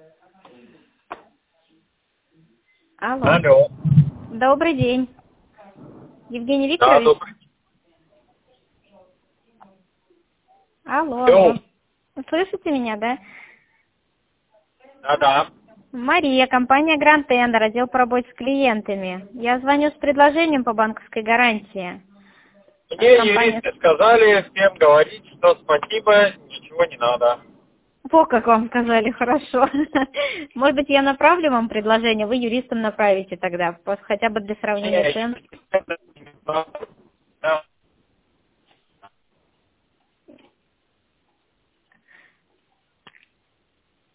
Алло. Алло. Добрый день. Евгений Да, Викторович? добрый. Алло, Алло. алло. Слышите меня, да? Да. Мария, компания Grand Tender, отдел по работе с клиентами. Я звоню с предложением по банковской гарантии. Мне Компания... юристы сказали всем говорить, что спасибо, ничего не надо. По как вам сказали, хорошо. Может быть, я направлю вам предложение, вы юристам направите тогда, хотя бы для сравнения цен.